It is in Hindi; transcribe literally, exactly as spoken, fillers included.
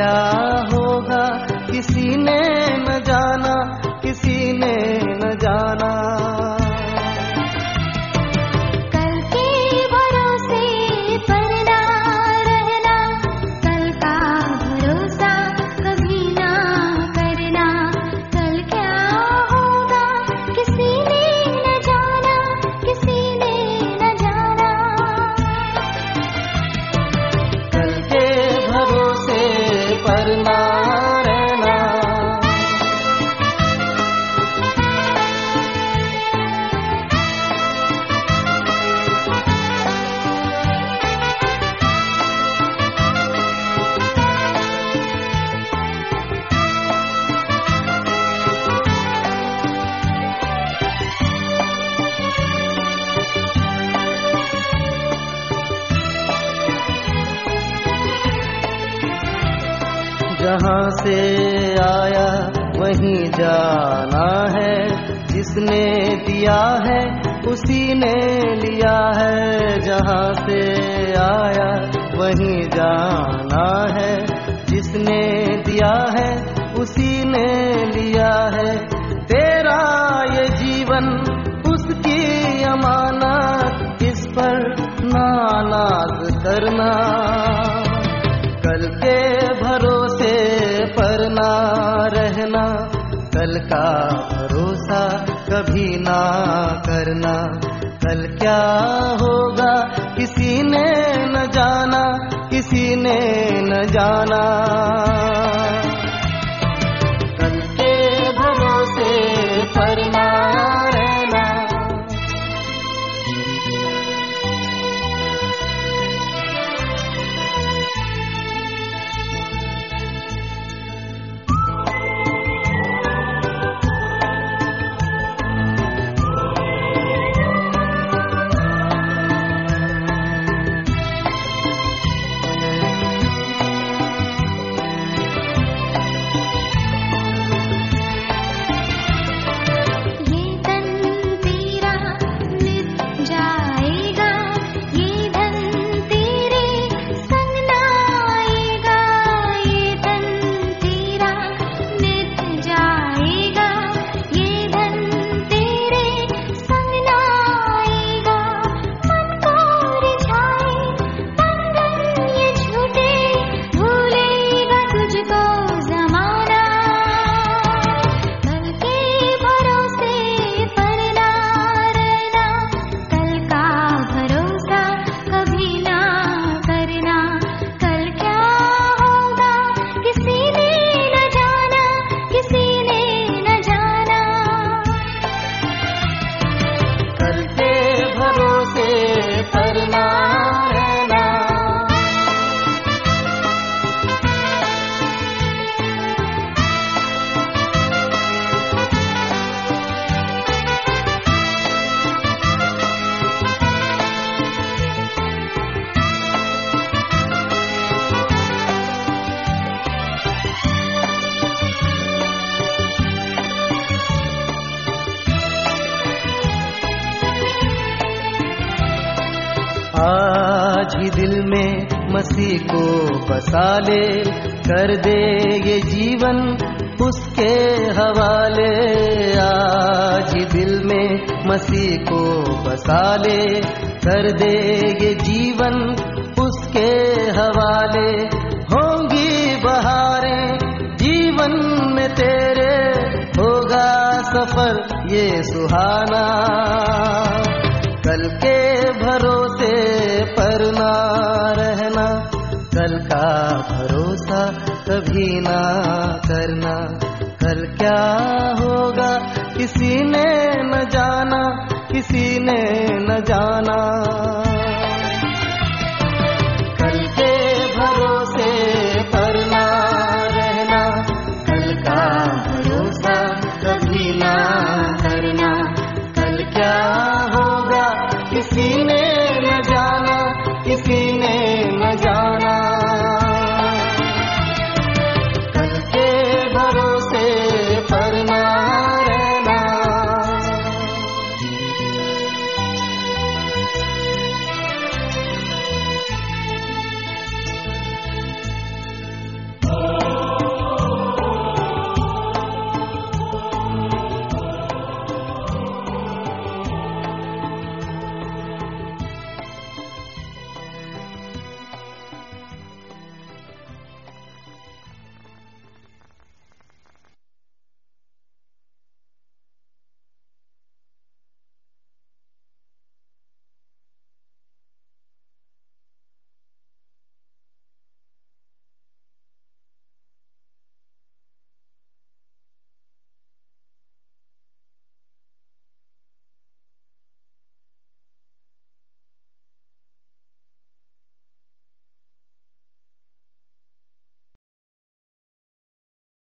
क्या होगा किसी ने न जाना, किसी ने न जाना। कल के भरोसे पर ना रहना, कल का भरोसा कभी ना करना। कल क्या होगा किसी ने न जाना, किसी ने न जाना। कल के भरोसे पर ना रहना। जहाँ से आया वहीं जाना है, जिसने दिया है उसी ने लिया है। जहाँ से आया वहीं जाना है, जिसने दिया है उसी ने लिया है। तेरा ये जीवन उसकी अमानत, इस पर ना नाज करना। कल के भरोसे पर ना रहना, कल का भरोसा कभी ना करना। कल क्या होगा किसी ने न जाना, किसी ने न जाना। कल के भरोसे पर ना रहना। आज ही दिल में मसीह को बसा ले, कर दे ये जीवन उसके हवाले। आज ही दिल में मसीह को बसा ले, कर दे ये जीवन उसके हवाले। होंगी बहारें जीवन में तेरे, होगा सफर ये सुहाना। कल के भरोसे पर ना रहना, कल का भरोसा कभी ना करना। कल क्या होगा किसी ने न जाना, किसी ने न जाना।